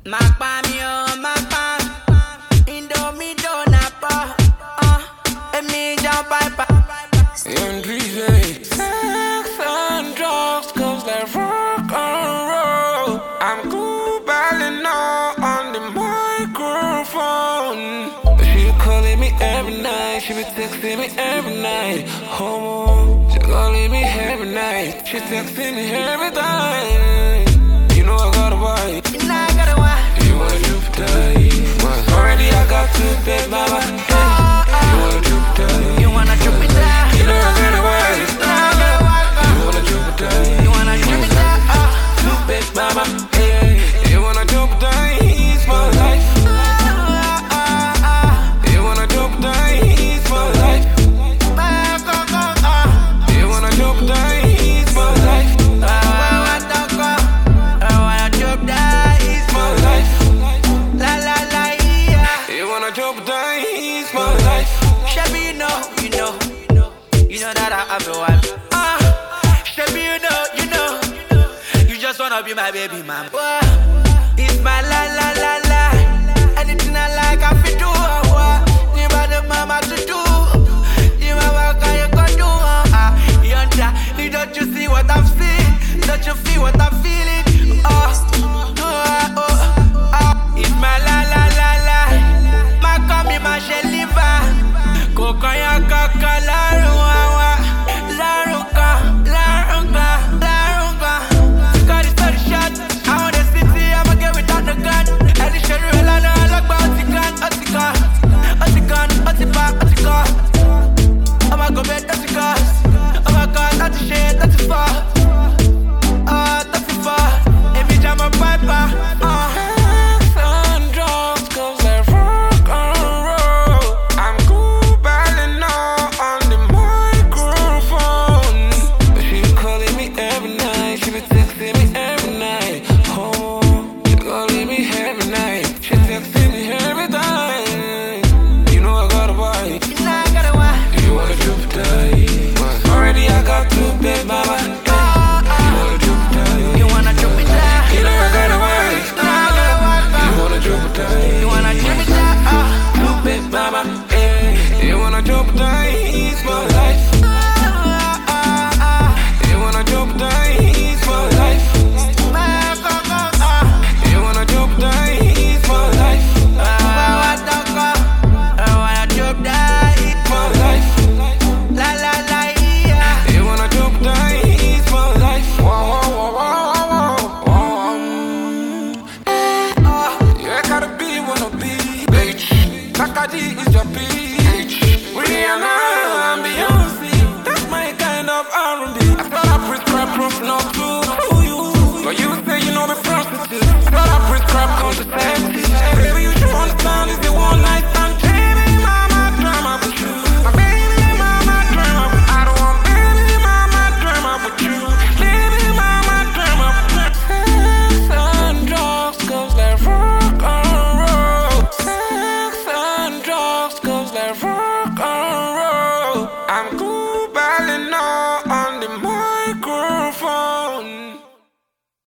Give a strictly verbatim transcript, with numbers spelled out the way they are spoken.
Magpa mi oh, magpa. Indomie donapa. Uh, and me jump pipe. Young D J. Sex and drugs, cause they rock and roll. I'm cool balling all on the microphone. She be calling me every night, she be texting me every night. Homo, she calling me every night, she texting me every time. You know I got a wife, You know I got a wife. you wanna Jupiter. Already I got two big mama. Hey, you wanna Jupiter. You wanna Jupiter. You know I got a wife. You know I got a wife. You wanna Jupiter. You wanna Jupiter. Uh, Two big mama. Hey, you wanna Jupiter. He's my life. uh, uh, uh. You wanna Jupiter. He's my life. Uh, go, go, uh. You wanna Jupiter. He's my life. I wanna go. I wanna Jupiter. He's My life. La la la yeah. You wanna Jupiter. He's my life. Shabby, you know, you know, you know that I have a wife. Ah, Shabby, you know, you know, you just wanna be my baby, man. Wah, it's my la la la la. Anything I like, I feel do. Wah, you want the mama to do. You want what can you go do? Ah, you don't you see what I'm seeing? Don't you feel what I'm feeling?